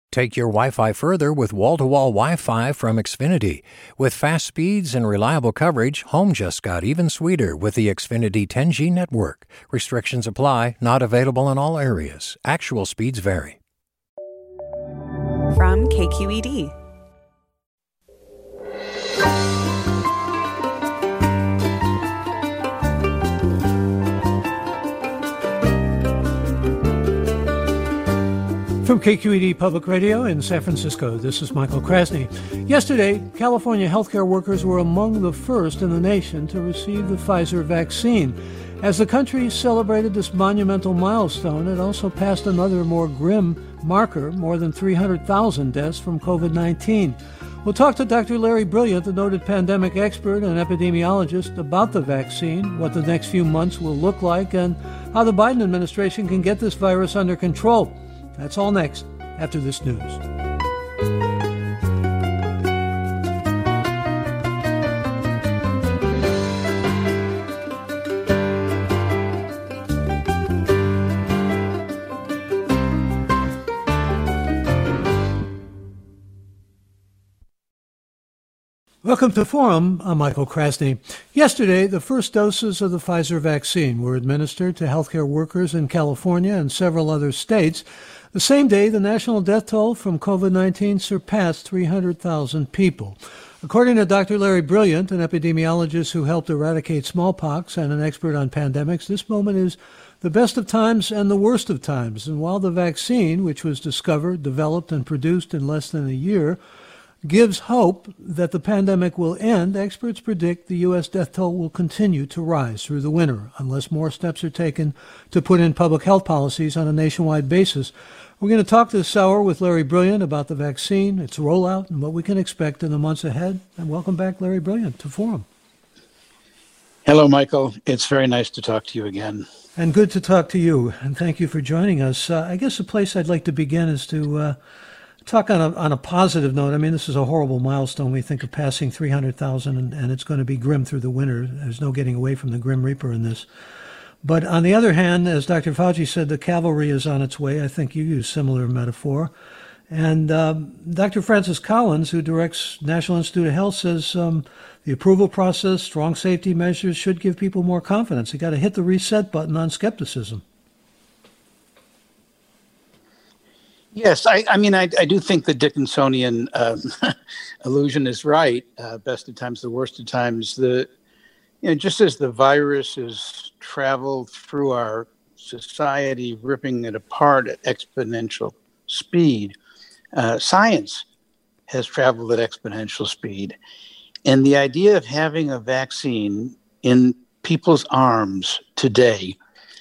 Take your Wi-Fi further with wall-to-wall Wi-Fi from Xfinity. With fast speeds and reliable coverage, home just got even sweeter with the Xfinity 10G network. Restrictions apply, not available in all areas. Actual speeds vary. From KQED. From KQED Public Radio in San Francisco, this is Michael Krasny. Yesterday, California healthcare workers were among the first in the nation to receive the Pfizer vaccine. As the country celebrated this monumental milestone, it also passed another more grim marker, more than 300,000 deaths from COVID-19. We'll talk to Dr. Larry Brilliant, the noted pandemic expert and epidemiologist, about the vaccine, what the next few months will look like, and how the Biden administration can get this virus under control. That's all next, after this news. Welcome to Forum. I'm Michael Krasny. Yesterday, the first doses of the Pfizer vaccine were administered to healthcare workers in California and several other states. The same day, the national death toll from COVID-19 surpassed 300,000 people. According to Dr. Larry Brilliant, an epidemiologist who helped eradicate smallpox and an expert on pandemics, this moment is the best of times and the worst of times. And while the vaccine, which was discovered, developed, and produced in less than a year, gives hope that the pandemic will end, experts predict the U.S. death toll will continue to rise through the winter unless more steps are taken to put in public health policies on a nationwide basis. We're going to talk this hour with Larry Brilliant about the vaccine, its rollout, and what we can expect in the months ahead. And welcome back, Larry Brilliant, to Forum. Hello, Michael. It's very nice to talk to you again. And good to talk to you, and thank you for joining us. I guess the place I'd like to begin is to talk on a positive note. I mean, this is a horrible milestone. We think of passing 300,000, and it's going to be grim through the winter. There's no getting away from the Grim Reaper in this. But on the other hand, as Dr. Fauci said, the cavalry is on its way. I think you use similar metaphor. And Dr. Francis Collins, who directs National Institute of Health, says the approval process, strong safety measures should give people more confidence. You got to hit the reset button on skepticism. Yes, I do think the Dickinsonian illusion is right. Best of times, the worst of times. Just as the virus has traveled through our society, ripping it apart at exponential speed, science has traveled at exponential speed. And the idea of having a vaccine in people's arms today,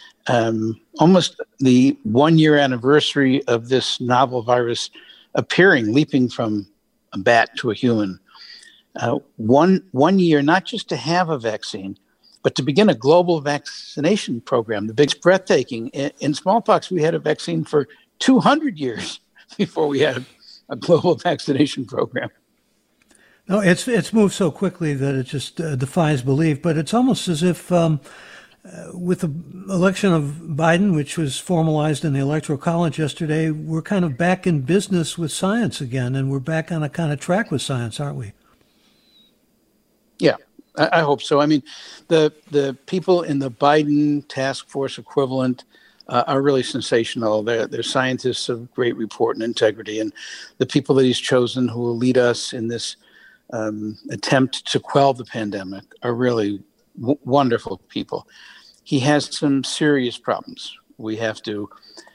almost the 1 year anniversary of this novel virus appearing, leaping from a bat to a human. One year, not just to have a vaccine, but to begin a global vaccination program. The big breathtaking. In smallpox, we had a vaccine for 200 years before we had a global vaccination program. No, it's moved so quickly that it just defies belief. But it's almost as if with the election of Biden, which was formalized in the Electoral College yesterday, we're kind of back in business with science again, and we're back on a kind of track with science, aren't we? Yeah, I hope so. I mean, the people in the Biden task force equivalent are really sensational. They're scientists of great report and integrity, and the people that he's chosen who will lead us in this attempt to quell the pandemic are really wonderful people. He has some serious problems. We have to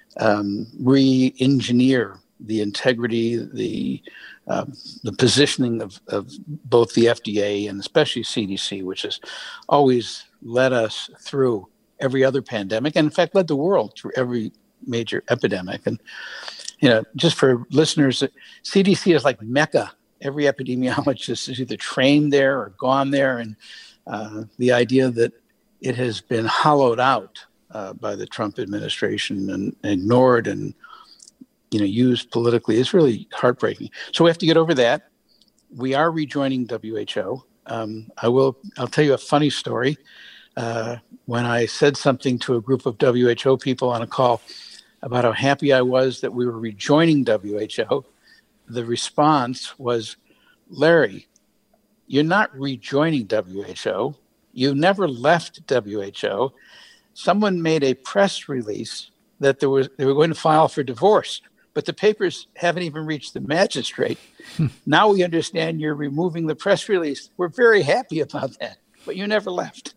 re-engineer the integrity, the positioning of both the FDA and especially CDC, which has always led us through every other pandemic, and in fact led the world through every major epidemic. And just for listeners, CDC is like Mecca. Every epidemiologist is either trained there or gone there, and the idea that it has been hollowed out by the Trump administration and ignored and used politically is really heartbreaking. So we have to get over that. We are rejoining WHO. I'll tell you a funny story. When I said something to a group of WHO people on a call about how happy I was that we were rejoining WHO, the response was, Larry, you're not rejoining WHO. You never left WHO. Someone made a press release that they were going to file for divorce, but the papers haven't even reached the magistrate. Now we understand you're removing the press release. We're very happy about that, but you never left.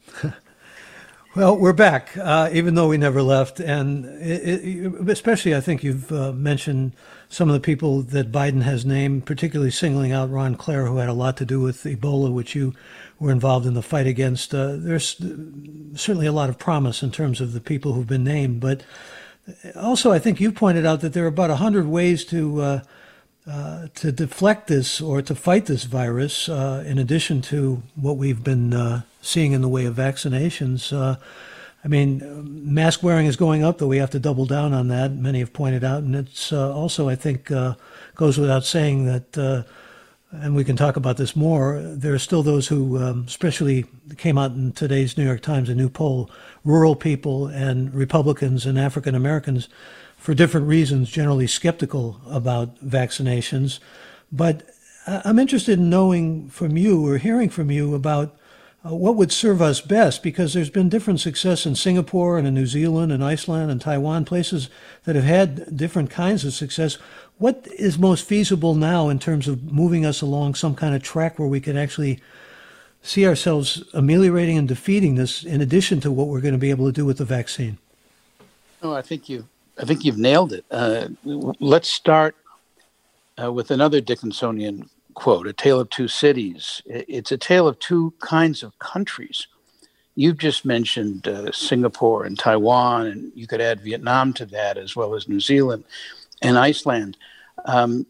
Well, we're back, even though we never left. And especially, I think you've mentioned some of the people that Biden has named, particularly singling out Ron Clare, who had a lot to do with Ebola, which you were involved in the fight against. There's certainly a lot of promise in terms of the people who've been named. But also, I think you pointed out that there are about 100 ways to deflect this or to fight this virus, in addition to what we've been seeing in the way of vaccinations. I mean, mask wearing is going up, though we have to double down on that. Many have pointed out. And it's also, I think, goes without saying that, and we can talk about this more, there are still those who, especially came out in today's New York Times, a new poll, rural people and Republicans and African Americans, for different reasons, generally skeptical about vaccinations. But I'm interested in knowing from you or hearing from you about what would serve us best, because there's been different success in Singapore and in New Zealand and Iceland and Taiwan, places that have had different kinds of success. What is most feasible now in terms of moving us along some kind of track where we can actually see ourselves ameliorating and defeating this, in addition to what we're going to be able to do with the vaccine? Oh, I think you've nailed it. Let's start with another Dickinsonian quote, A Tale of Two Cities. It's a tale of two kinds of countries. You've just mentioned Singapore and Taiwan, and you could add Vietnam to that, as well as New Zealand and Iceland. When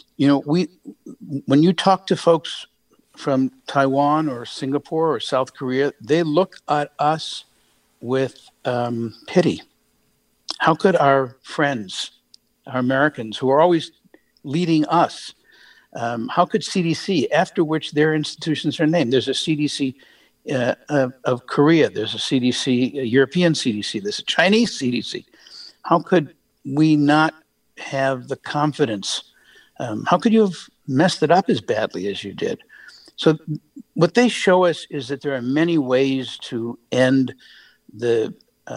you talk to folks from Taiwan or Singapore or South Korea, they look at us with pity. How could our friends, our Americans, who are always leading us, how could CDC, after which their institutions are named? There's a CDC of Korea, there's a CDC, a European CDC, there's a Chinese CDC. How could we not have the confidence? How could you have messed it up as badly as you did? So what they show us is that there are many ways to end the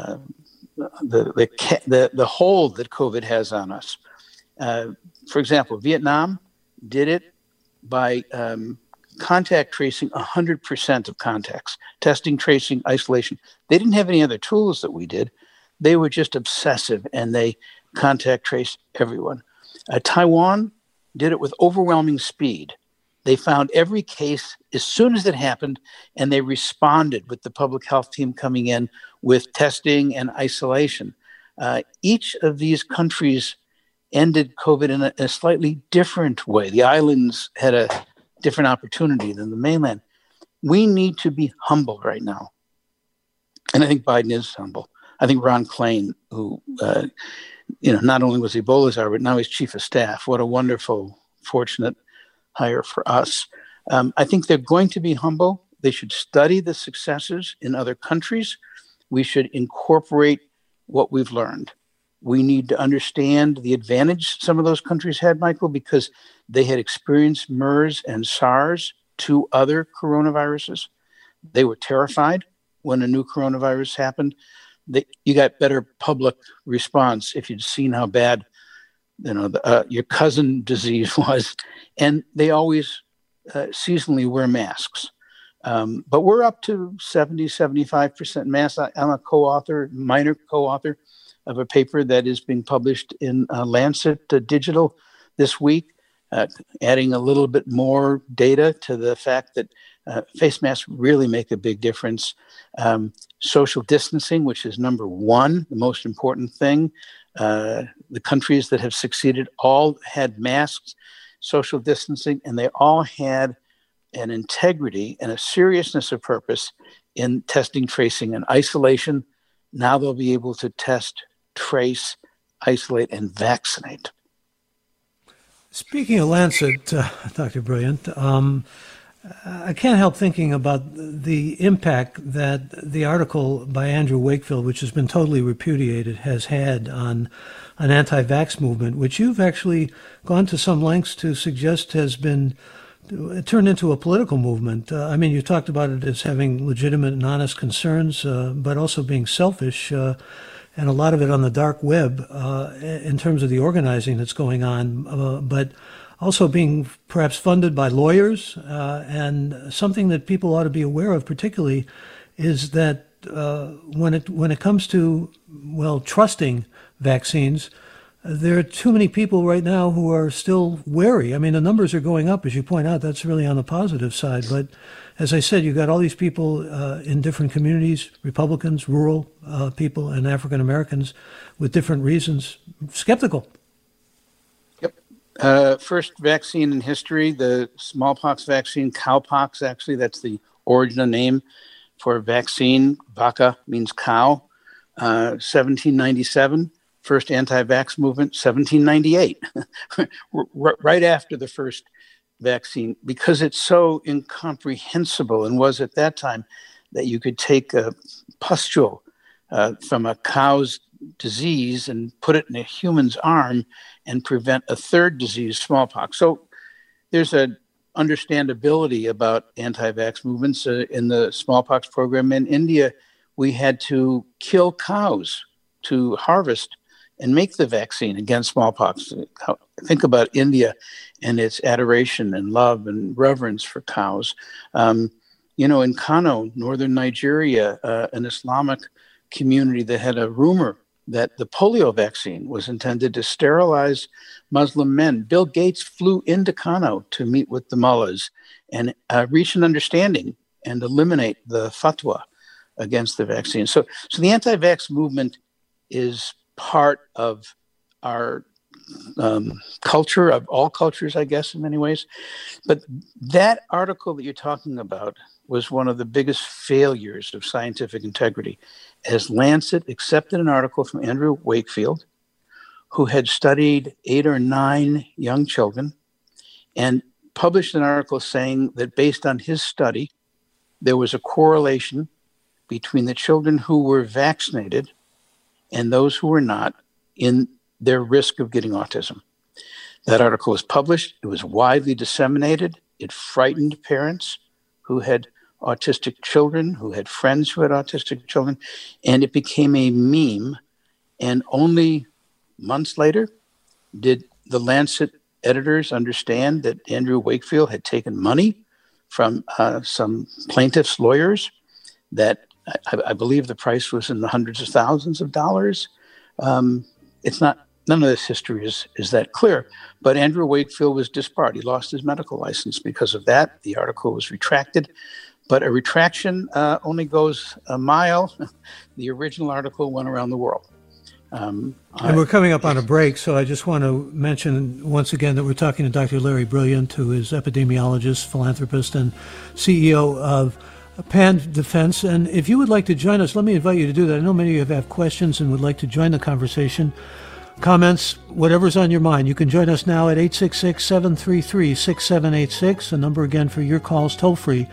hold that COVID has on us. For example, Vietnam did it by contact tracing 100% of contacts, testing, tracing, isolation. They didn't have any other tools that we did. They were just obsessive, and they contact traced everyone. Taiwan did it with overwhelming speed. They found every case as soon as it happened, and they responded with the public health team coming in with testing and isolation. Each of these countries ended COVID in a slightly different way. The islands had a different opportunity than the mainland. We need to be humble right now. And I think Biden is humble. I think Ron Klain, who, not only was Ebola czar, but now he's chief of staff. What a wonderful, fortunate hire for us. I think they're going to be humble. They should study the successes in other countries. We should incorporate what we've learned. We need to understand the advantage some of those countries had, Michael, because they had experienced MERS and SARS, two other coronaviruses. They were terrified when a new coronavirus happened. You got better public response if you'd seen how bad your cousin disease was. And they always seasonally wear masks. But we're up to 70, 75% masks. I'm a minor co-author of a paper that is being published in Lancet Digital this week, adding a little bit more data to the fact that face masks really make a big difference. Social distancing, which is number one, the most important thing. The countries that have succeeded all had masks, social distancing, and they all had an integrity and a seriousness of purpose in testing, tracing, and isolation. Now they'll be able to test, trace, isolate, and vaccinate. Speaking of Lancet, Dr. Brilliant, I can't help thinking about the impact that the article by Andrew Wakefield, which has been totally repudiated, has had on an anti-vax movement, which you've actually gone to some lengths to suggest has been turned into a political movement. I mean, you talked about it as having legitimate and honest concerns, but also being selfish, and a lot of it on the dark web in terms of the organizing that's going on, but also being perhaps funded by lawyers. And something that people ought to be aware of particularly is that when it comes to, well, trusting vaccines, there are too many people right now who are still wary. I mean, the numbers are going up, as you point out. That's really on the positive side. But as I said, you've got all these people in different communities, Republicans, rural people, and African Americans with different reasons, skeptical. Yep. First vaccine in history, the smallpox vaccine, cowpox, actually, that's the original name for a vaccine. Vaca means cow. 1797. First anti-vax movement, 1798, right after the first vaccine, because it's so incomprehensible and was at that time that you could take a pustule from a cow's disease and put it in a human's arm and prevent a third disease, smallpox. So there's an understandability about anti-vax movements. In the smallpox program in India, we had to kill cows to harvest and make the vaccine against smallpox. Think about India and its adoration and love and reverence for cows. In Kano, northern Nigeria, an Islamic community that had a rumor that the polio vaccine was intended to sterilize Muslim men. Bill Gates flew into Kano to meet with the mullahs and reach an understanding and eliminate the fatwa against the vaccine. So the anti-vax movement is part of our culture, of all cultures, I guess, in many ways. But that article that you're talking about was one of the biggest failures of scientific integrity, as Lancet accepted an article from Andrew Wakefield, who had studied 8 or 9 young children, and published an article saying that based on his study, there was a correlation between the children who were vaccinated and those who were not in their risk of getting autism. That article was published. It was widely disseminated. It frightened parents who had autistic children, who had friends who had autistic children, and it became a meme. And only months later did the Lancet editors understand that Andrew Wakefield had taken money from some plaintiffs' lawyers that I believe the price was in the hundreds of thousands of dollars. It's not, none of this history is that clear, but Andrew Wakefield was disbarred. He lost his medical license because of that. The article was retracted, but a retraction only goes a mile. The original article went around the world. And we're coming up on a break, so I just want to mention once again that we're talking to Dr. Larry Brilliant, who is epidemiologist, philanthropist, and CEO of PAN Defense. And if you would like to join us, let me invite you to do that. I know many of you have questions and would like to join the conversation. Comments, whatever's on your mind. You can join us now at 866-733-6786. The number again for your calls, toll free,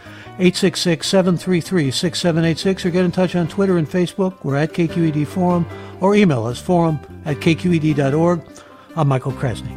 866-733-6786, or get in touch on Twitter and Facebook. We're at KQED Forum, or email us, forum@kqed.org. I'm Michael Krasny.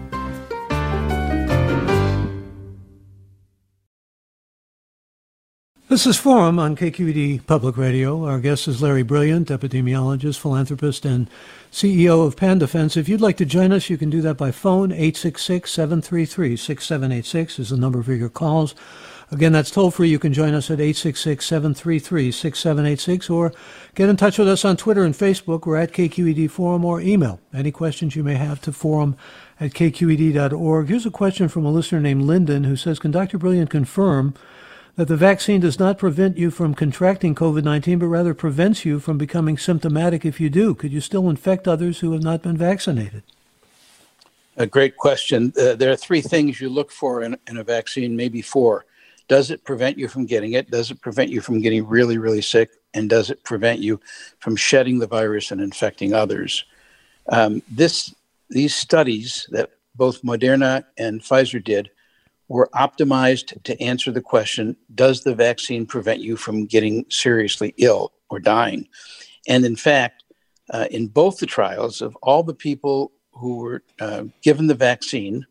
This is Forum on KQED Public Radio. Our guest is Larry Brilliant, epidemiologist, philanthropist, and CEO of PAN Defense. If you'd like to join us, you can do that by phone. 866-733-6786 is the number for your calls. Again, that's toll-free. You can join us at 866-733-6786, or get in touch with us on Twitter and Facebook. We're at KQED Forum, or email any questions you may have to forum@kqed.org. Here's a question from a listener named Lyndon, who says, can Dr. Brilliant confirm that the vaccine does not prevent you from contracting COVID-19, but rather prevents you from becoming symptomatic if you do? Could you still infect others who have not been vaccinated? A great question. There are 3 things you look for in a vaccine, maybe 4. Does it prevent you from getting it? Does it prevent you from getting really, really sick? And does it prevent you from shedding the virus and infecting others? These studies that both Moderna and Pfizer did were optimized to answer the question, does the vaccine prevent you from getting seriously ill or dying? And in fact, in both the trials, of all the people who were given the vaccine,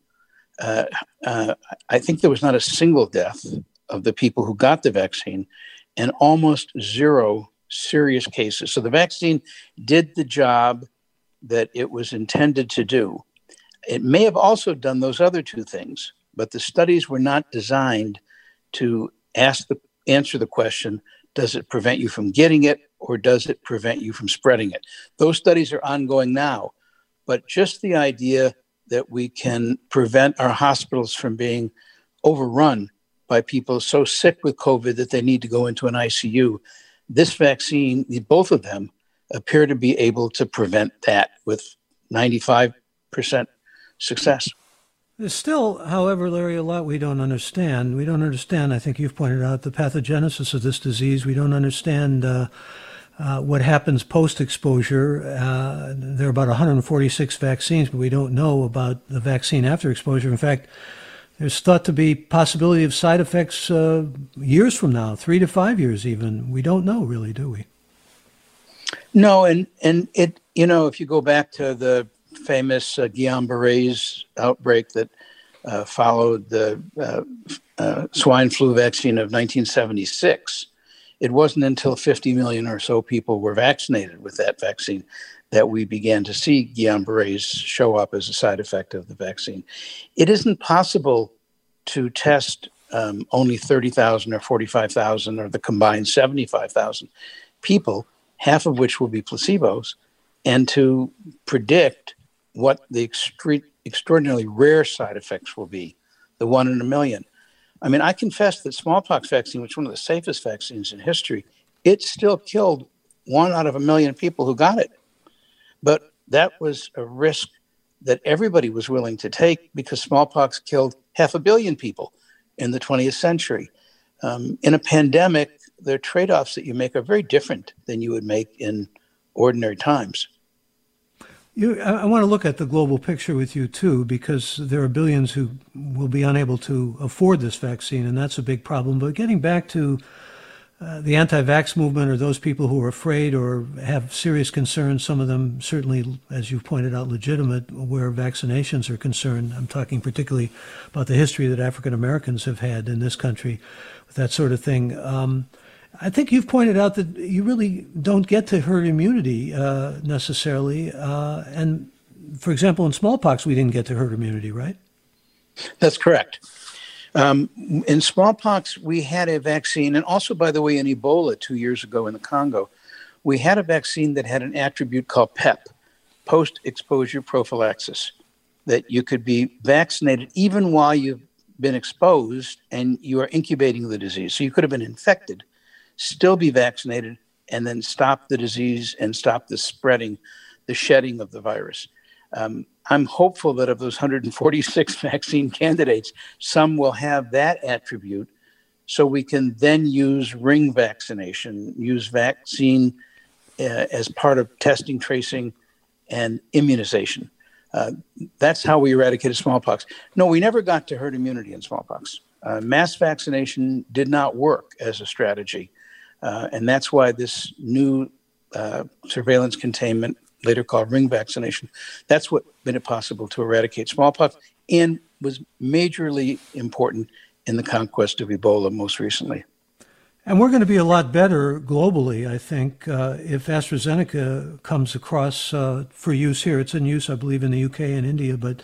I think there was not a single death of the people who got the vaccine, and almost zero serious cases. So the vaccine did the job that it was intended to do. It may have also done those other two things, but the studies were not designed to answer the question, does it prevent you from getting it, or does it prevent you from spreading it? Those studies are ongoing now, but just the idea that we can prevent our hospitals from being overrun by people so sick with COVID that they need to go into an ICU. This vaccine, both of them, appear to be able to prevent that with 95% success. There's still, however, Larry, a lot we don't understand. We don't understand, I think you've pointed out, the pathogenesis of this disease. We don't understand what happens post-exposure. There are about 146 vaccines, but we don't know about the vaccine after exposure. In fact, there's thought to be possibility of side effects years from now, 3 to 5 years even. We don't know really, do we? No, and it, if you go back to the famous Guillain-Barré's outbreak that followed the swine flu vaccine of 1976, it wasn't until 50 million or so people were vaccinated with that vaccine that we began to see Guillain-Barré's show up as a side effect of the vaccine. It isn't possible to test only 30,000 or 45,000 or the combined 75,000 people, half of which will be placebos, and to predict what the extraordinarily rare side effects will be, the 1 in a million. I mean, I confess that smallpox vaccine, which is one of the safest vaccines in history, it still killed 1 out of 1 million people who got it. But that was a risk that everybody was willing to take because smallpox killed 500 million people in the 20th century. In a pandemic, the trade-offs that you make are very different than you would make in ordinary times. I want to look at the global picture with you, too, because there are billions who will be unable to afford this vaccine, and that's a big problem. But getting back to the anti-vax movement, or those people who are afraid or have serious concerns, some of them certainly, as you've pointed out, legitimate where vaccinations are concerned. I'm talking particularly about the history that African Americans have had in this country with that sort of thing. I think you've pointed out that you really don't get to herd immunity necessarily. And for example, in smallpox, we didn't get to herd immunity, right? That's correct. In smallpox, we had a vaccine, and also, by the way, in Ebola 2 years ago in the Congo, we had a vaccine that had an attribute called PEP, post-exposure prophylaxis, that you could be vaccinated even while you've been exposed and you are incubating the disease. So you could have been infected, still be vaccinated, and then stop the disease and stop the spreading, the shedding of the virus. I'm hopeful that of those 146 vaccine candidates, some will have that attribute, so we can then use ring vaccination, use vaccine as part of testing, tracing, and immunization. That's how we eradicated smallpox. No, we never got to herd immunity in smallpox. Mass vaccination did not work as a strategy. And that's why this new surveillance containment, later called ring vaccination, that's what made it possible to eradicate smallpox and was majorly important in the conquest of Ebola most recently. And we're going to be a lot better globally, I think, if AstraZeneca comes across for use here. It's in use, I believe, in the UK and India, but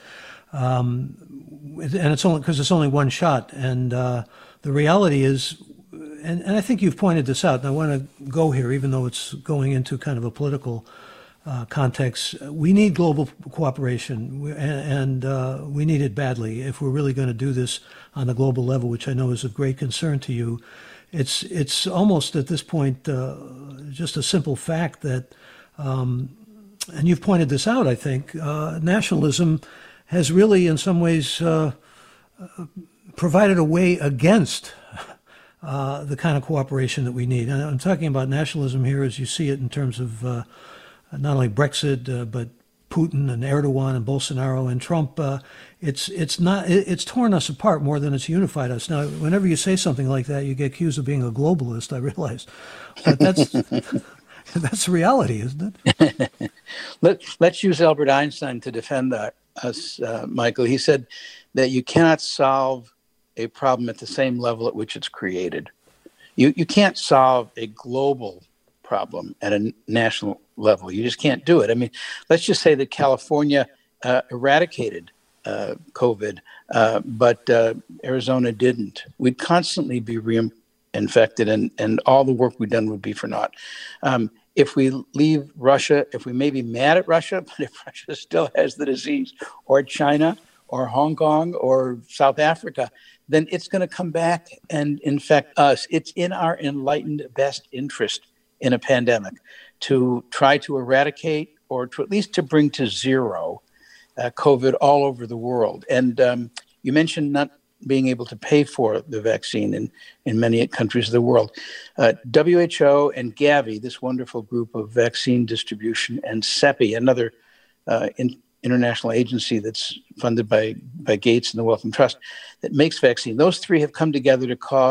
and it's only because it's only one shot. And the reality is, and I think you've pointed this out, and I want to go here, even though it's going into kind of a political context. We need global cooperation, and we need it badly if we're really going to do this on the global level, which I know is of great concern to you. It's almost at this point just a simple fact that, and you've pointed this out, I think, nationalism has really in some ways provided a way against the kind of cooperation that we need. And I'm talking about nationalism here as you see it in terms of not only Brexit, but Putin and Erdogan and Bolsonaro and Trump, it's torn us apart more than it's unified us. Now, whenever you say something like that, you get accused of being a globalist, I realize. But that's that's reality, isn't it? Let's use Albert Einstein to defend us, Michael. He said that you cannot solve a problem at the same level at which it's created. You can't solve a global problem at a national level. You just can't do it. I mean, let's just say that California eradicated COVID, but Arizona didn't. We'd constantly be reinfected, and all the work we've done would be for naught. If we leave Russia, if we may be mad at Russia, but if Russia still has the disease, or China, or Hong Kong, or South Africa, then it's going to come back and infect us. It's in our enlightened best interest in a pandemic to try to eradicate, or to at least to bring to zero COVID all over the world. And you mentioned not being able to pay for the vaccine in many countries of the world. WHO and Gavi, this wonderful group of vaccine distribution, and CEPI, another international agency that's funded by Gates and the Wellcome Trust that makes vaccine. Those three have come together to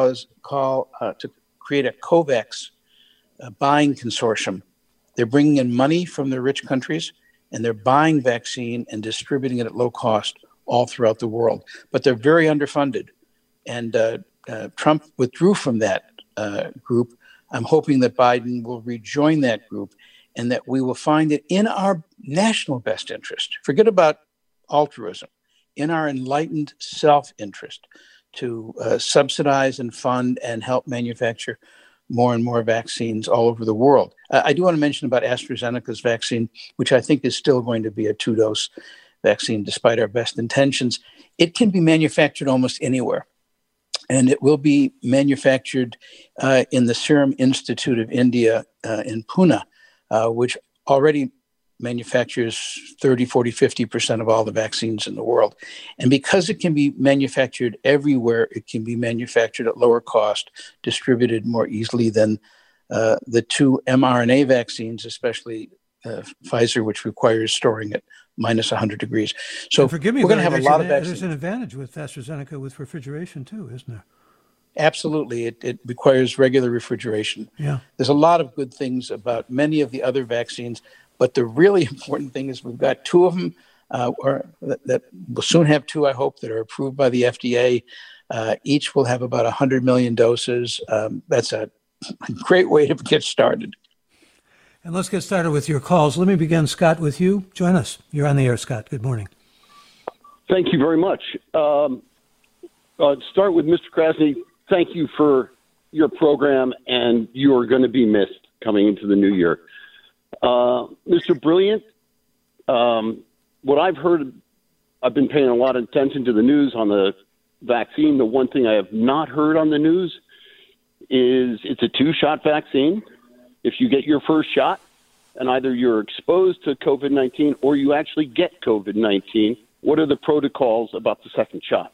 create a COVAX buying consortium. They're bringing in money from the rich countries, and they're buying vaccine and distributing it at low cost all throughout the world. But they're very underfunded. And Trump withdrew from that group. I'm hoping that Biden will rejoin that group, and that we will find it in our national best interest. Forget about altruism, in our enlightened self-interest to subsidize and fund and help manufacture more and more vaccines all over the world. I do want to mention about AstraZeneca's vaccine, which I think is still going to be a 2-dose vaccine, despite our best intentions. It can be manufactured almost anywhere. And it will be manufactured in the Serum Institute of India in Pune, which already manufactures 30, 40, 50% of all the vaccines in the world. And because it can be manufactured everywhere, it can be manufactured at lower cost, distributed more easily than the two mRNA vaccines, especially Pfizer, which requires storing at minus 100 degrees. So forgive me, we're going to have a lot of vaccines. There's an advantage with AstraZeneca with refrigeration too, isn't there? Absolutely. It requires regular refrigeration. Yeah. There's a lot of good things about many of the other vaccines, but the really important thing is we've got two of them, or that we'll soon have two, I hope, that are approved by the FDA. Each will have about 100 million doses. That's a great way to get started. And let's get started with your calls. Let me begin, Scott, with you. Join us. You're on the air, Scott. Good morning. Thank you very much. Start with Mr. Krasny. Thank you for your program, and you are going to be missed coming into the new year. Mr. Brilliant, what I've heard, I've been paying a lot of attention to the news on the vaccine. The one thing I have not heard on the news is it's a 2-shot vaccine. If you get your first shot and either you're exposed to COVID-19 or you actually get COVID-19, what are the protocols about the second shot?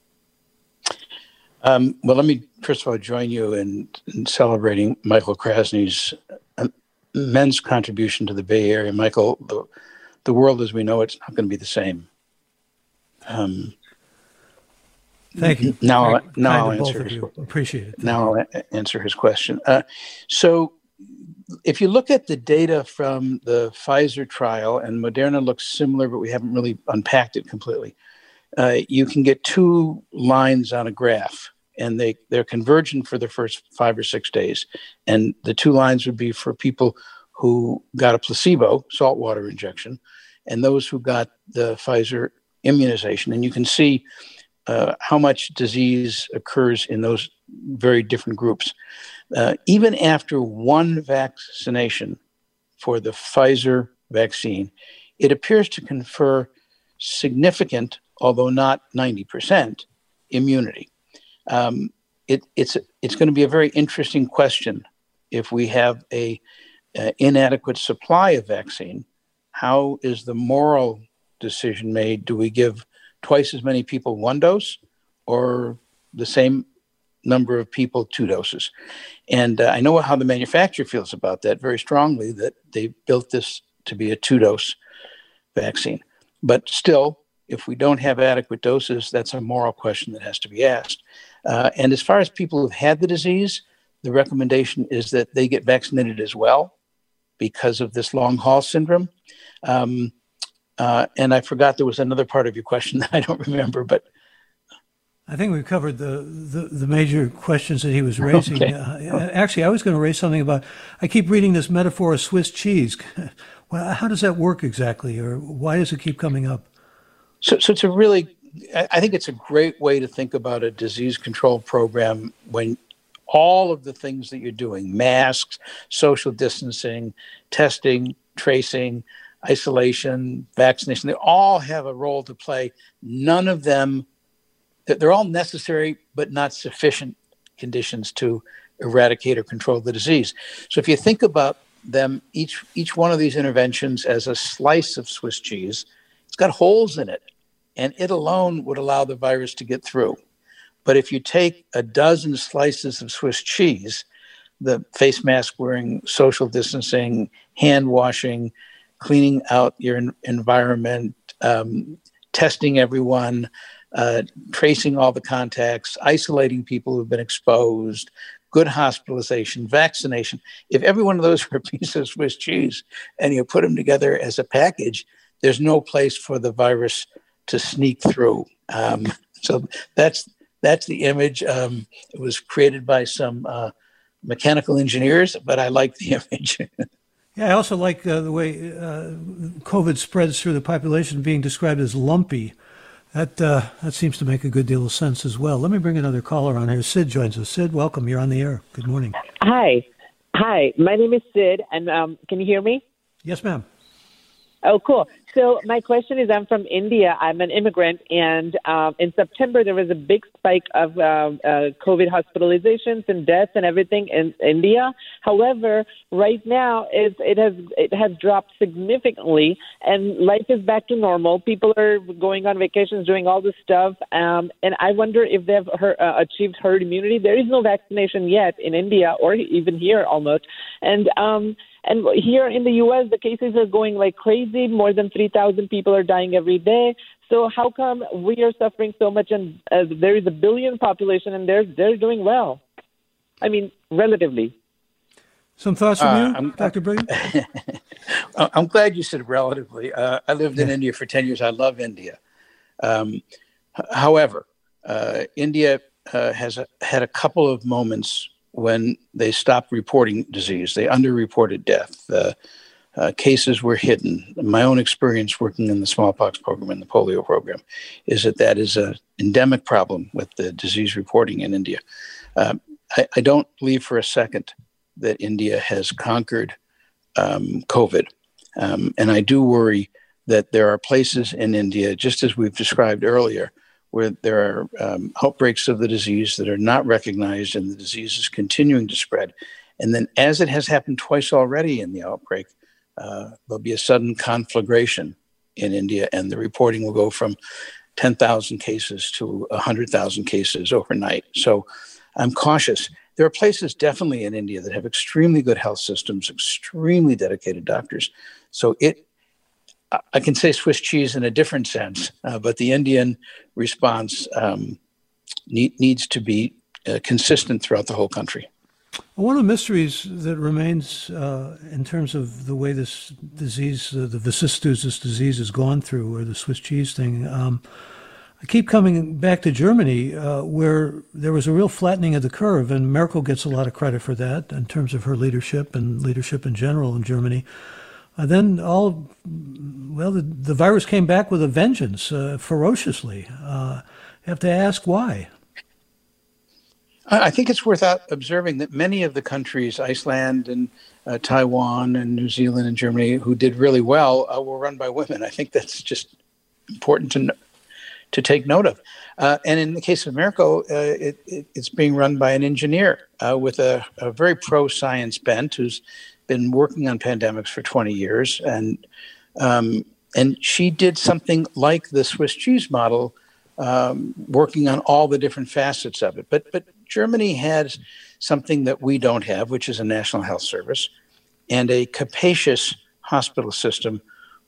Well, let me first of all join you in celebrating Michael Krasny's immense contribution to the Bay Area. Michael, the world as we know it's not going to be the same. Thank you. Now I'll answer his question. Appreciate it. Now I'll answer his question. So if you look at the data from the Pfizer trial, and Moderna looks similar, but we haven't really unpacked it completely, you can get two lines on a graph, and they're convergent for the first 5 or 6 days. And the two lines would be for people who got a placebo, saltwater injection, and those who got the Pfizer immunization. And you can see how much disease occurs in those very different groups. Even after one vaccination for the Pfizer vaccine, it appears to confer significant, although not 90%, immunity. It's going to be a very interesting question if we have a inadequate supply of vaccine. How is the moral decision made? Do we give twice as many people 1 dose, or the same number of people 2 doses? And I know how the manufacturer feels about that very strongly, that they built this to be a 2-dose vaccine. But still, if we don't have adequate doses, that's a moral question that has to be asked. And as far as people who've had the disease, the recommendation is that they get vaccinated as well because of this long haul syndrome. And I forgot there was another part of your question that I don't remember, but I think we've covered the major questions that he was raising. Okay. Actually, I was going to raise something about, I keep reading this metaphor of Swiss cheese. Well, how does that work exactly, or why does it keep coming up? So it's I think it's a great way to think about a disease control program when all of the things that you're doing, masks, social distancing, testing, tracing, isolation, vaccination, they all have a role to play. None of them, they're all necessary, but not sufficient conditions to eradicate or control the disease. So if you think about them, each one of these interventions as a slice of Swiss cheese, it's got holes in it, and it alone would allow the virus to get through. But if you take a dozen slices of Swiss cheese, the face mask wearing, social distancing, hand washing, cleaning out your environment, testing everyone, tracing all the contacts, isolating people who've been exposed, good hospitalization, vaccination. If every one of those were a piece of Swiss cheese and you put them together as a package, there's no place for the virus to sneak through. So that's the image. It was created by some mechanical engineers, but I like the image. Yeah, I also like the way COVID spreads through the population being described as lumpy. That seems to make a good deal of sense as well. Let me bring another caller on here. Sid joins us. Sid, welcome. You're on the air. Good morning. Hi. My name is Sid, and can you hear me? Yes, ma'am. Oh, cool. So my question is, I'm from India. I'm an immigrant, and in September there was a big spike of COVID hospitalizations and deaths and everything in India. However, right now it has dropped significantly, and life is back to normal. People are going on vacations, doing all this stuff, and I wonder if they've achieved herd immunity. There is no vaccination yet in India, or even here almost, and here in the U.S., the cases are going like crazy. More than 3,000 people are dying every day. So how come we are suffering so much, and there is a billion population, and they're doing well? I mean, relatively. Some thoughts from you, Dr. Brigham? I'm glad you said relatively. I lived in India for 10 years. I love India. However, India has had a couple of moments when they stopped reporting disease. They underreported death. Cases were hidden. My own experience working in the smallpox program and the polio program is that is an endemic problem with the disease reporting in India. I don't believe for a second that India has conquered COVID. And I do worry that there are places in India, just as we've described earlier, where there are outbreaks of the disease that are not recognized and the disease is continuing to spread. And then as it has happened twice already in the outbreak, there'll be a sudden conflagration in India, and the reporting will go from 10,000 cases to 100,000 cases overnight. So I'm cautious. There are places definitely in India that have extremely good health systems, extremely dedicated doctors. So I can say Swiss cheese in a different sense, but the Indian response needs to be consistent throughout the whole country. One of the mysteries that remains in terms of the way this disease, the vicissitudes this disease has gone through, or the Swiss cheese thing, I keep coming back to Germany, where there was a real flattening of the curve, and Merkel gets a lot of credit for that in terms of her leadership and leadership in general in Germany. Then the virus came back with a vengeance, ferociously. You have to ask why. I think it's worth observing that many of the countries, Iceland and Taiwan and New Zealand and Germany, who did really well, were run by women. I think that's just important to take note of. And in the case of Merkel, it's being run by an engineer with a very pro-science bent who's been working on pandemics for 20 years. And she did something like the Swiss cheese model, working on all the different facets of it. But Germany has something that we don't have, which is a national health service and a capacious hospital system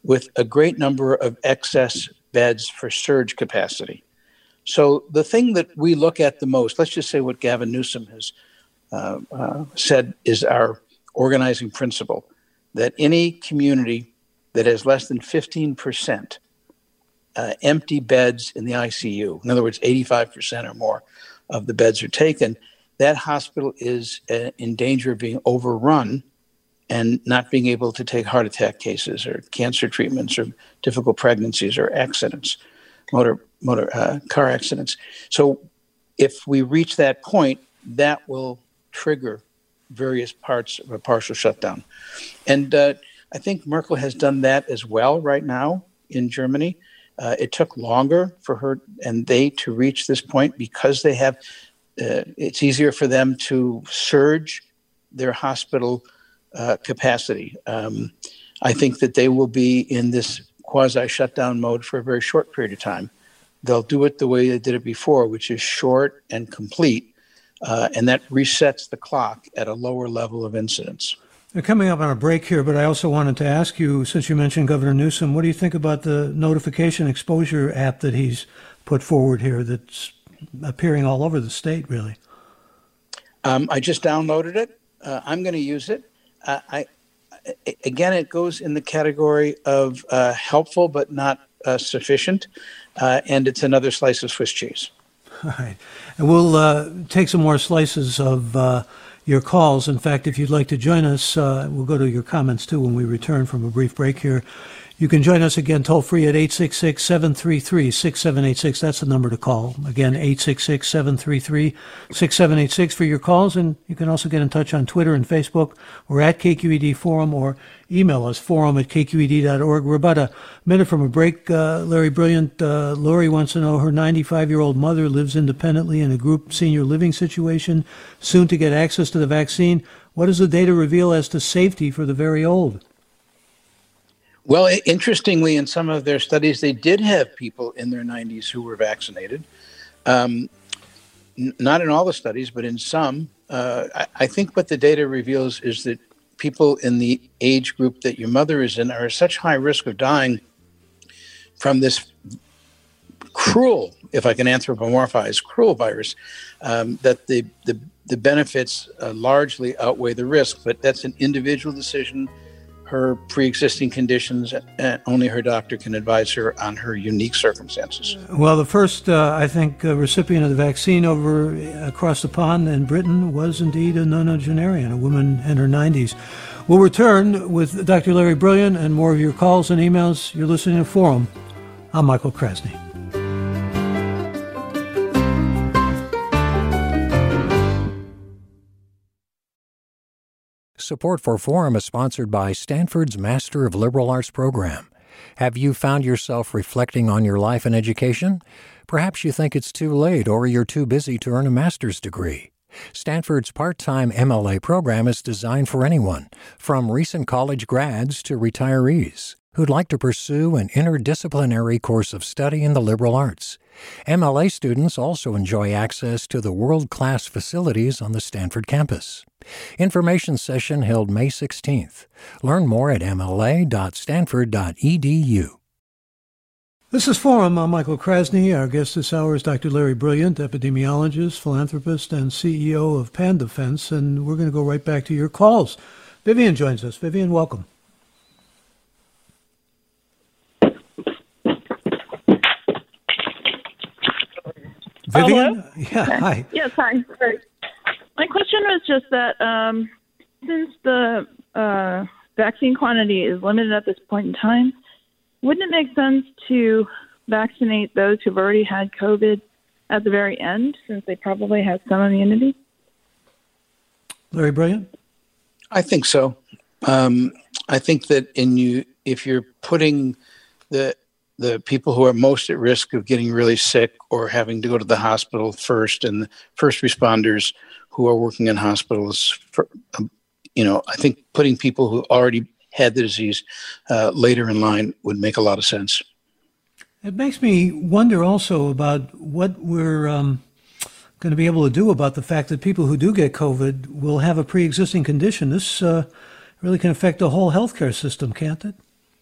with a great number of excess beds for surge capacity. So the thing that we look at the most, let's just say what Gavin Newsom has said is our organizing principle, that any community that has less than 15% empty beds in the ICU, in other words, 85% or more of the beds are taken, that hospital is in danger of being overrun and not being able to take heart attack cases or cancer treatments or difficult pregnancies or accidents, car accidents. So if we reach that point, that will trigger various parts of a partial shutdown. And I think Merkel has done that as well right now in Germany. It took longer for her and they to reach this point because they have, it's easier for them to surge their hospital capacity. I think that they will be in this quasi-shutdown mode for a very short period of time. They'll do it the way they did it before, which is short and complete, and that resets the clock at a lower level of incidence. We're coming up on a break here, but I also wanted to ask you, since you mentioned Governor Newsom, what do you think about the notification exposure app that he's put forward here that's appearing all over the state, really? I just downloaded it. I'm going to use it. Again, it goes in the category of helpful but not sufficient, and it's another slice of Swiss cheese. All right. And we'll take some more slices of your calls. In fact, if you'd like to join us, we'll go to your comments, too, when we return from a brief break here. You can join us again toll-free at 866-733-6786. That's the number to call. Again, 866-733-6786 for your calls. And you can also get in touch on Twitter and Facebook. We're at KQED Forum, or email us, forum@kqed.org. We're about a minute from a break. Larry Brilliant, Lori wants to know her 95-year-old mother lives independently in a group senior living situation, soon to get access to the vaccine. What does the data reveal as to safety for the very old? Well, interestingly, in some of their studies, they did have people in their 90s who were vaccinated. Not in all the studies, but in some. I think what the data reveals is that people in the age group that your mother is in are at such high risk of dying from this cruel, if I can anthropomorphize, cruel virus, that the benefits largely outweigh the risk. But that's an individual decision. Her pre-existing conditions, and only her doctor can advise her on her unique circumstances. Well, the first, I think, recipient of the vaccine over across the pond in Britain was indeed a nonagenarian, a woman in her 90s. We'll return with Dr. Larry Brilliant and more of your calls and emails. You're listening to Forum. I'm Michael Krasny. Support for Forum is sponsored by Stanford's Master of Liberal Arts program. Have you found yourself reflecting on your life and education? Perhaps you think it's too late or you're too busy to earn a master's degree. Stanford's part-time MLA program is designed for anyone, from recent college grads to retirees, who'd like to pursue an interdisciplinary course of study in the liberal arts. MLA students also enjoy access to the world-class facilities on the Stanford campus. Information session held May 16th. Learn more at mla.stanford.edu. This is Forum. I'm Michael Krasny. Our guest this hour is Dr. Larry Brilliant, epidemiologist, philanthropist, and CEO of Pan Defense. And we're going to go right back to your calls. Vivian joins us. Vivian, welcome. Vivian? Hello? Yeah, hi. Yes, hi. Sorry. My question was just that since the vaccine quantity is limited at this point in time, wouldn't it make sense to vaccinate those who've already had COVID at the very end, since they probably have some immunity? Larry Brilliant? I think so. I think that if you're putting the people who are most at risk of getting really sick or having to go to the hospital first, and the first responders who are working in hospitals, I think putting people who already had the disease later in line would make a lot of sense. It makes me wonder also about what we're going to be able to do about the fact that people who do get COVID will have a pre-existing condition. This really can affect the whole healthcare system, can't it?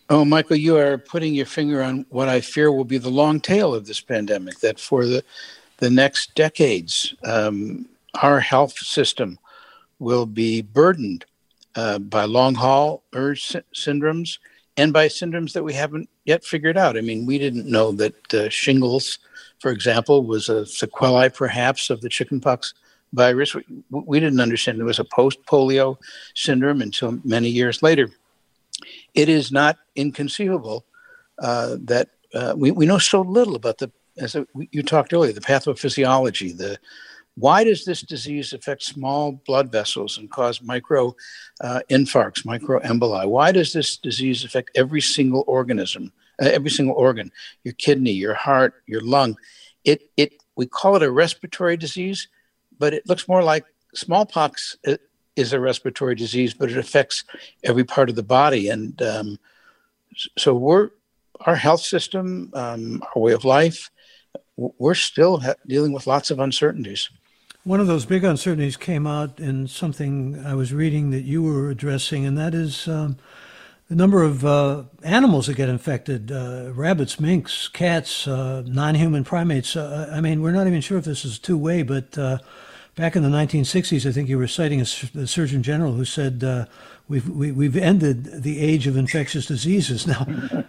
Oh, Michael, you are putting your finger on what I fear will be the long tail of this pandemic, that for the next decades, our health system will be burdened by long haul urge syndromes and by syndromes that we haven't yet figured out. I mean, we didn't know that shingles, for example, was a sequelae perhaps of the chickenpox virus. We didn't understand there was a post-polio syndrome until many years later. It is not inconceivable that we know so little about you talked earlier, the pathophysiology. Why does this disease affect small blood vessels and cause micro infarcts, microemboli? Why does this disease affect every single organism, every single organ, your kidney, your heart, your lung? We call it a respiratory disease, but it looks more like smallpox is a respiratory disease, but it affects every part of the body. And so our health system, our way of life, we're still dealing with lots of uncertainties. One of those big uncertainties came out in something I was reading that you were addressing, and that is the number of animals that get infected, rabbits, minks, cats, non-human primates. I mean, we're not even sure if this is two-way, but back in the 1960s, I think you were citing a Surgeon General who said, we've ended the age of infectious diseases. Now,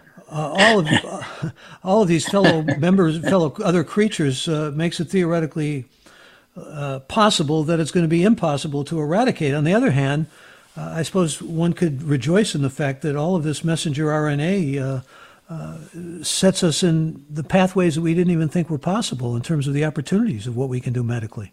all of these fellow other creatures makes it theoretically possible that it's going to be impossible to eradicate. On the other hand, I suppose one could rejoice in the fact that all of this messenger RNA sets us in the pathways that we didn't even think were possible in terms of the opportunities of what we can do medically.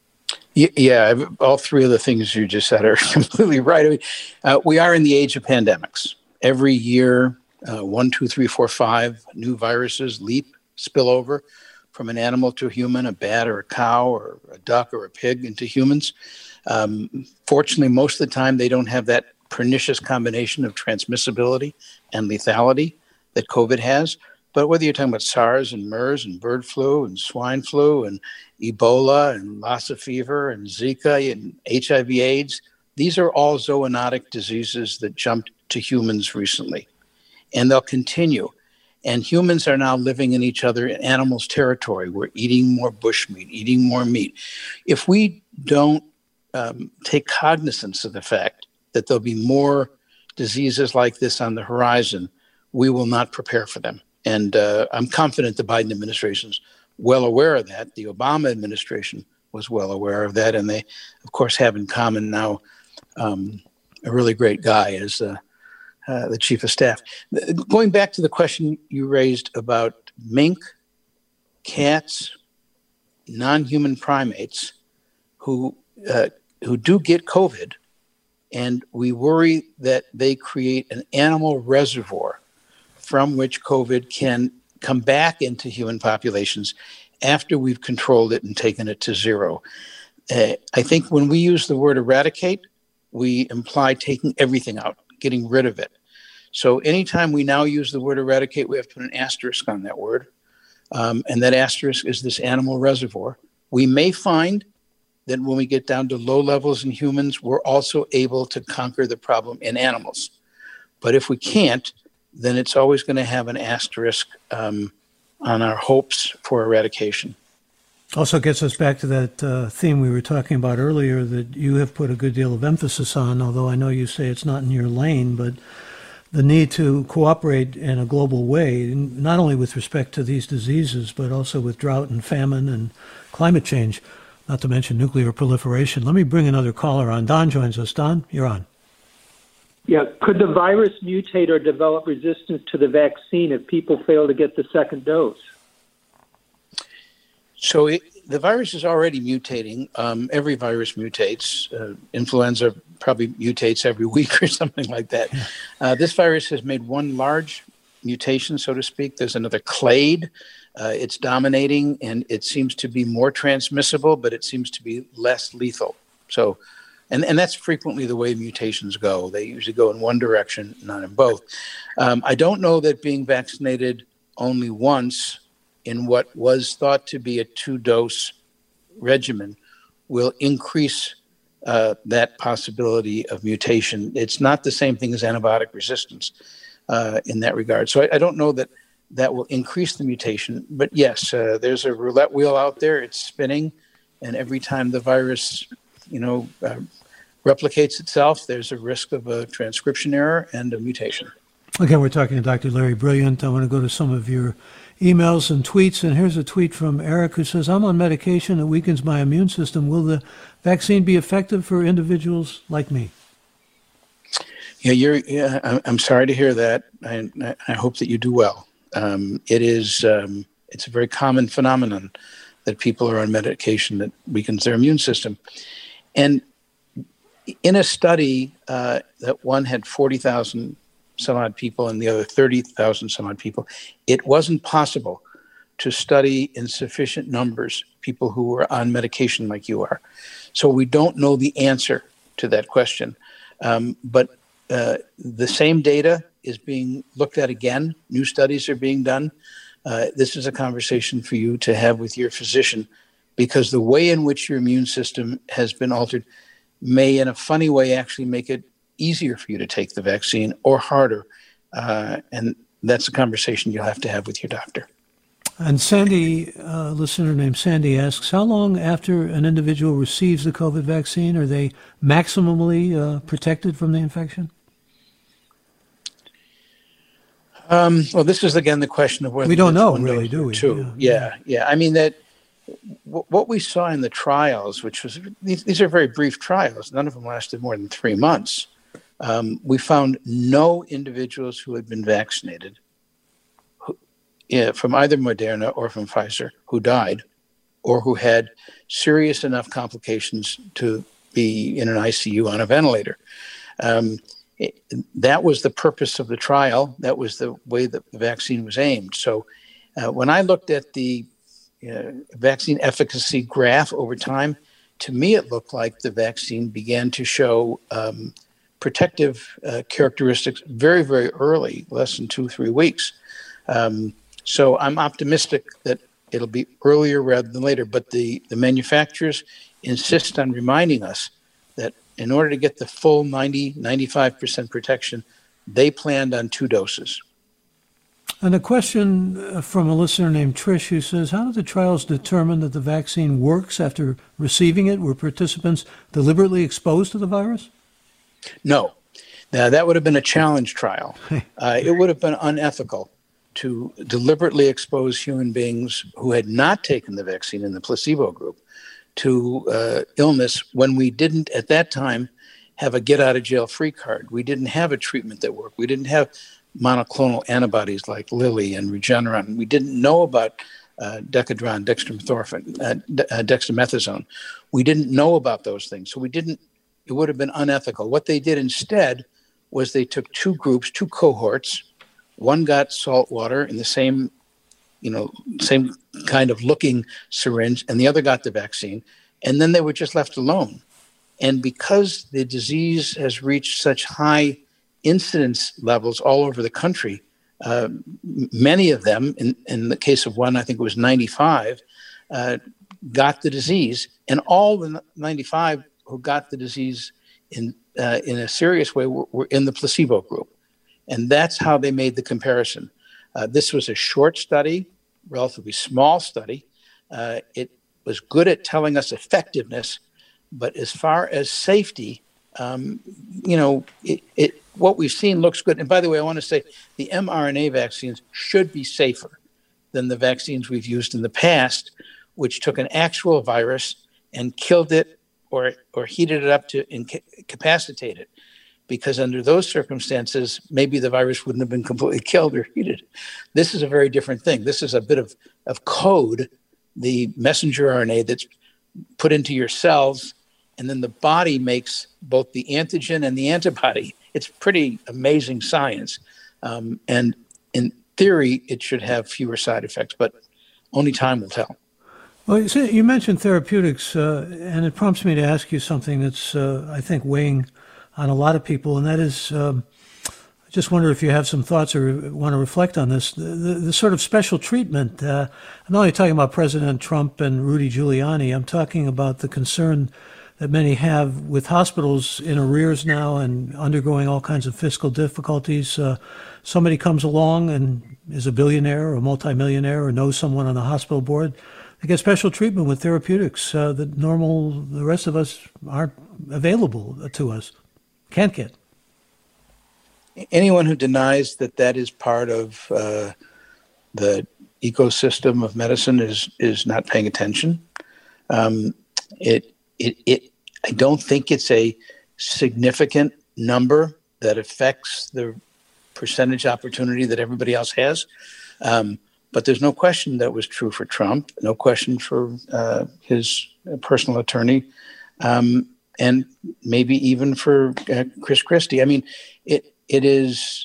Yeah, all three of the things you just said are completely right. We are in the age of pandemics. Every year, 1, 2, 3, 4, 5 new viruses spill over from an animal to a human, a bat or a cow or a duck or a pig into humans. Fortunately, most of the time, they don't have that pernicious combination of transmissibility and lethality that COVID has. But whether you're talking about SARS and MERS and bird flu and swine flu and Ebola and Lassa fever and Zika and HIV/AIDS, these are all zoonotic diseases that jumped to humans recently. And they'll continue. And humans are now living in each other in animals' territory. We're eating more bushmeat, eating more meat. If we don't take cognizance of the fact that there'll be more diseases like this on the horizon, we will not prepare for them. And I'm confident the Biden administration's well aware of that. The Obama administration was well aware of that. And they, of course, have in common now a really great guy as the chief of staff. Going back to the question you raised about mink, cats, non-human primates who do get COVID, and we worry that they create an animal reservoir from which COVID can come back into human populations after we've controlled it and taken it to zero. I think when we use the word eradicate, we imply taking everything out, getting rid of it. So anytime we now use the word eradicate, we have to put an asterisk on that word. And that asterisk is this animal reservoir. We may find that when we get down to low levels in humans, we're also able to conquer the problem in animals. But if we can't, then it's always going to have an asterisk on our hopes for eradication. Also gets us back to that theme we were talking about earlier that you have put a good deal of emphasis on, although I know you say it's not in your lane, but the need to cooperate in a global way, not only with respect to these diseases, but also with drought and famine and climate change, not to mention nuclear proliferation. Let me bring another caller on. Don joins us. Don, you're on. Yeah, could the virus mutate or develop resistance to the vaccine if people fail to get the second dose? So the virus is already mutating. Every virus mutates. Influenza probably mutates every week or something like that. This virus has made one large mutation, so to speak. There's another clade. It's dominating, and it seems to be more transmissible, but it seems to be less lethal. So, and that's frequently the way mutations go. They usually go in one direction, not in both. I don't know that being vaccinated only once in what was thought to be a 2-dose regimen will increase that possibility of mutation. It's not the same thing as antibiotic resistance. in that regard. So I don't know that will increase the mutation. But yes, there's a roulette wheel out there. It's spinning. And every time the virus, replicates itself, there's a risk of a transcription error and a mutation. Again, we're talking to Dr. Larry Brilliant. I want to go to some of your emails and tweets. And here's a tweet from Eric who says, I'm on medication that weakens my immune system. Will the vaccine be effective for individuals like me? Yeah, I'm sorry to hear that. I hope that you do well. It's a very common phenomenon that people are on medication that weakens their immune system. And in a study that one had 40,000 some odd people and the other 30,000 some odd people, it wasn't possible to study in sufficient numbers people who were on medication like you are. So we don't know the answer to that question. But the same data is being looked at again. New studies are being done. This is a conversation for you to have with your physician, because the way in which your immune system has been altered may, in a funny way, actually make it easier for you to take the vaccine or harder. And that's a conversation you'll have to have with your doctor. And Sandy, a listener named Sandy asks, how long after an individual receives the COVID vaccine are they maximally protected from the infection? Well, this is, again, the question of whether we don't know, really, do we? Yeah. I mean, that what we saw in the trials, which was, these are very brief trials, none of them lasted more than 3 months. We found no individuals who had been vaccinated from either Moderna or from Pfizer who died or who had serious enough complications to be in an ICU on a ventilator. That was the purpose of the trial. That was the way that the vaccine was aimed. So when I looked at the vaccine efficacy graph over time, to me it looked like the vaccine began to show protective characteristics very, very early, less than 2-3 weeks. So I'm optimistic that it'll be earlier rather than later. But the manufacturers insist on reminding us that in order to get the full 95% protection, they planned on 2 doses. And a question from a listener named Trish who says, how do the trials determine that the vaccine works after receiving it? Were participants deliberately exposed to the virus? No. Now, that would have been a challenge trial. It would have been unethical to deliberately expose human beings who had not taken the vaccine in the placebo group to illness when we didn't, at that time, have a get-out-of-jail-free card. We didn't have a treatment that worked. We didn't have monoclonal antibodies like Lilly and Regeneron. We didn't know about Decadron, dexamethasone. We didn't know about those things. So it would have been unethical. What they did instead was they took 2 groups, 2 cohorts. One got salt water in the same kind of looking syringe, and the other got the vaccine. And then they were just left alone. And because the disease has reached such high incidence levels all over the country, many of them, in the case of one, I think it was 95, got the disease. And all the 95 who got the disease in a serious way were in the placebo group. And that's how they made the comparison. This was a short study, relatively small study. It was good at telling us effectiveness, but as far as safety, what we've seen looks good. And by the way, I want to say the mRNA vaccines should be safer than the vaccines we've used in the past, which took an actual virus and killed it or heated it up to incapacitate it. Because under those circumstances, maybe the virus wouldn't have been completely killed or heated. This is a very different thing. This is a bit of code, the messenger RNA that's put into your cells, and then the body makes both the antigen and the antibody. It's pretty amazing science. And in theory, it should have fewer side effects, but only time will tell. Well, you mentioned therapeutics, and it prompts me to ask you something that's, I think, weighing on a lot of people, and that is, I just wonder if you have some thoughts or want to reflect on this, the sort of special treatment. I'm not only talking about President Trump and Rudy Giuliani, I'm talking about the concern that many have with hospitals in arrears now and undergoing all kinds of fiscal difficulties. Somebody comes along and is a billionaire or a multimillionaire or knows someone on the hospital board. They get special treatment with therapeutics that the rest of us aren't available to us, can't get. Anyone who denies that is part of the ecosystem of medicine is not paying attention. I don't think it's a significant number that affects the percentage opportunity that everybody else has. But there's no question that was true for Trump, no question for his personal attorney, and maybe even for Chris Christie. I mean, it is,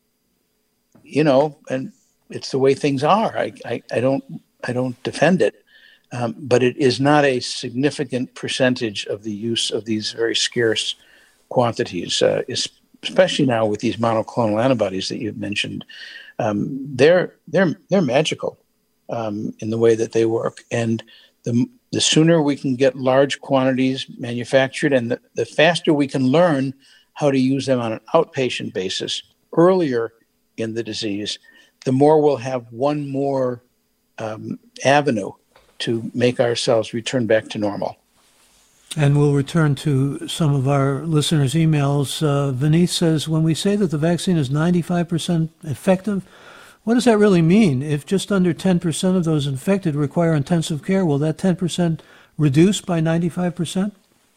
and it's the way things are. I don't defend it, but it is not a significant percentage of the use of these very scarce quantities, especially now with these monoclonal antibodies that you've mentioned. They're magical in the way that they work, and the sooner we can get large quantities manufactured, and the faster we can learn how to use them on an outpatient basis earlier in the disease, the more we'll have one more avenue to make ourselves return back to normal. And we'll return to some of our listeners' emails. Vineeth says, when we say that the vaccine is 95% effective, what does that really mean? If just under 10% of those infected require intensive care, will that 10% reduce by 95%?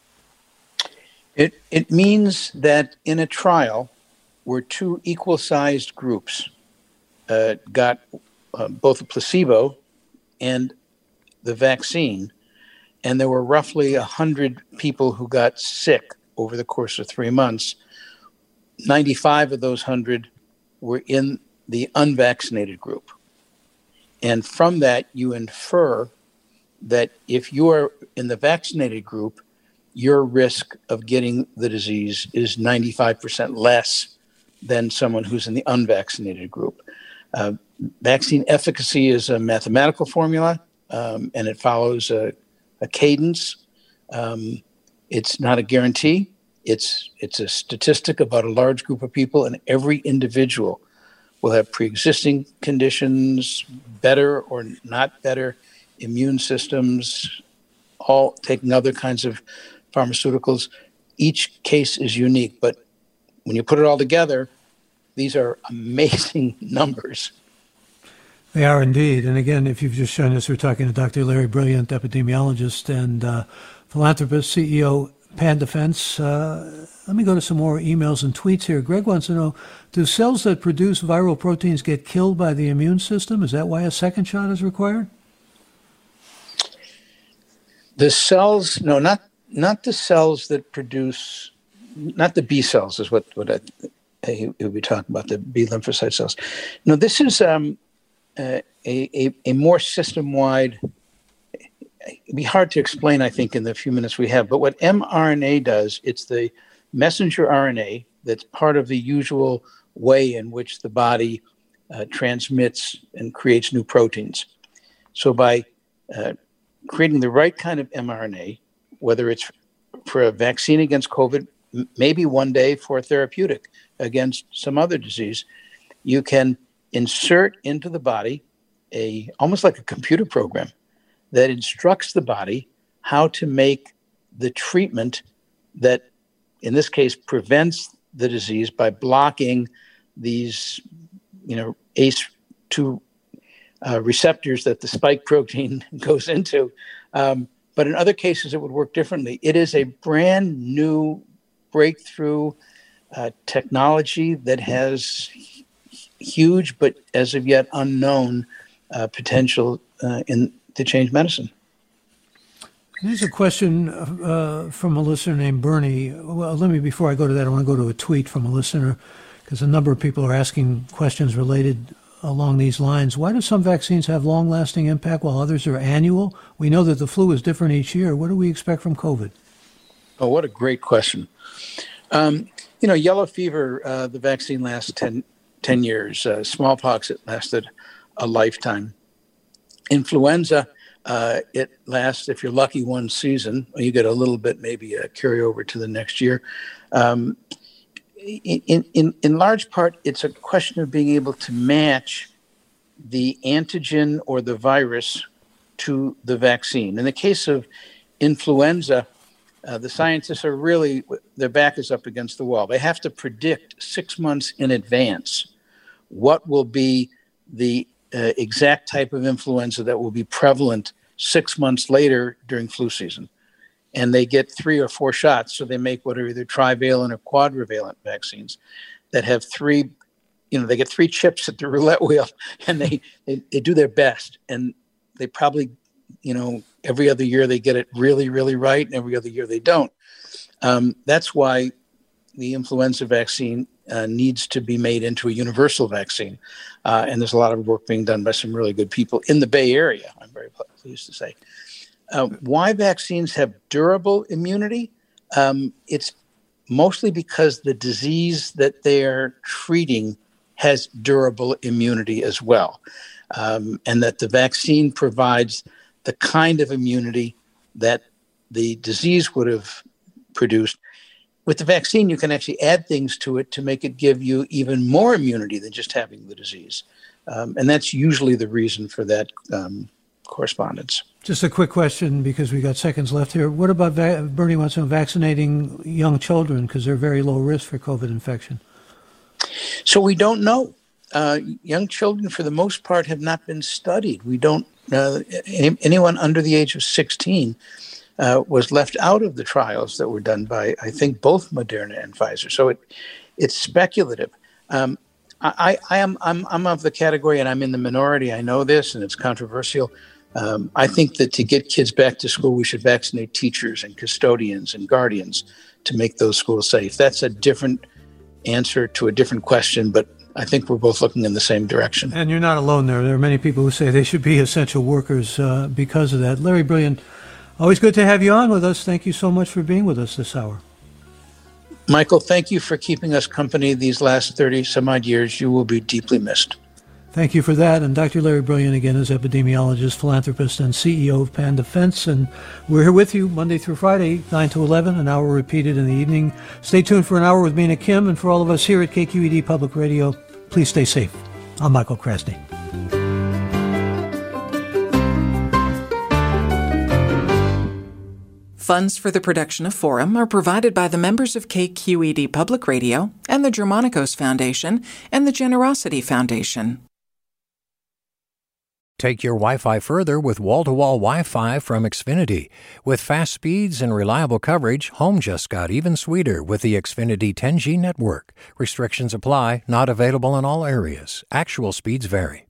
It means that in a trial where two equal-sized groups got both a placebo and the vaccine, and there were roughly 100 people who got sick over the course of 3 months, 95 of those 100 were in the unvaccinated group. And from that, you infer that if you are in the vaccinated group, your risk of getting the disease is 95% less than someone who's in the unvaccinated group. Vaccine efficacy is a mathematical formula, and it follows a cadence. It's not a guarantee. It's a statistic about a large group of people, and every individual will have pre-existing conditions, better or not better immune systems, all taking other kinds of pharmaceuticals. Each case is unique, but when you put it all together, these are amazing numbers. They are indeed. And again, if you've just joined us, we're talking to Dr. Larry Brilliant, epidemiologist and philanthropist, CEO, Pan Defense. Let me go to some more emails and tweets here. Greg wants to know, do cells that produce viral proteins get killed by the immune system? Is that why a second shot is required? The cells, no, not the cells that produce, not the B cells is what he would be talking about, the B lymphocyte cells. No, this is a more system-wide. It'd be hard to explain, I think, in the few minutes we have. But what mRNA does, it's the messenger RNA that's part of the usual way in which the body transmits and creates new proteins. So by creating the right kind of mRNA, whether it's for a vaccine against COVID, maybe one day for a therapeutic against some other disease, you can insert into the body almost like a computer program that instructs the body how to make the treatment that, in this case, prevents the disease by blocking these, ACE2 receptors that the spike protein goes into. But in other cases, it would work differently. It is a brand new breakthrough technology that has huge, but as of yet unknown potential to change medicine. Here's a question from a listener named Bernie. Well, before I go to that, I want to go to a tweet from a listener because a number of people are asking questions related along these lines. Why do some vaccines have long-lasting impact while others are annual? We know that the flu is different each year. What do we expect from COVID? Oh, what a great question. Yellow fever, the vaccine lasts 10 years. Smallpox, it lasted a lifetime. Influenza, It lasts, if you're lucky, one season. You get a little bit, maybe a carryover to the next year. In large part, it's a question of being able to match the antigen or the virus to the vaccine. In the case of influenza, the scientists are really, their back is up against the wall. They have to predict 6 months in advance what will be the exact type of influenza that will be prevalent 6 months later during flu season. And they get 3 or 4 shots, so they make what are either trivalent or quadrivalent vaccines that have three, they get 3 chips at the roulette wheel, and they do their best. And they probably, every other year they get it really, really right, and every other year they don't. That's why the influenza vaccine needs to be made into a universal vaccine. And there's a lot of work being done by some really good people in the Bay Area, I'm very pleased to say. Why vaccines have durable immunity? It's mostly because the disease that they're treating has durable immunity as well. And that the vaccine provides the kind of immunity that the disease would have produced. With the vaccine, you can actually add things to it to make it give you even more immunity than just having the disease. And that's usually the reason for that correspondence. Just a quick question, because we got seconds left here. What about, Bernie wants to know, vaccinating young children, because they're very low risk for COVID infection? So we don't know. Young children, for the most part, have not been studied. We don't, anyone under the age of 16 was left out of the trials that were done by, I think, both Moderna and Pfizer. So it's speculative. I'm of the category, and I'm in the minority. I know this, and it's controversial. I think that to get kids back to school, we should vaccinate teachers and custodians and guardians to make those schools safe. That's a different answer to a different question, but I think we're both looking in the same direction. And you're not alone there. There are many people who say they should be essential workers because of that. Larry Brilliant, always good to have you on with us. Thank you so much for being with us this hour. Michael, thank you for keeping us company these last 30-some-odd years. You will be deeply missed. Thank you for that. And Dr. Larry Brilliant, again, is epidemiologist, philanthropist, and CEO of Pan Defense. And we're here with you Monday through Friday, 9 to 11, an hour repeated in the evening. Stay tuned for an hour with me and Kim. And for all of us here at KQED Public Radio, please stay safe. I'm Michael Krasny. Funds for the production of Forum are provided by the members of KQED Public Radio and the Germanicos Foundation and the Generosity Foundation. Take your Wi-Fi further with wall-to-wall Wi-Fi from Xfinity. With fast speeds and reliable coverage, home just got even sweeter with the Xfinity 10G network. Restrictions apply, not available in all areas. Actual speeds vary.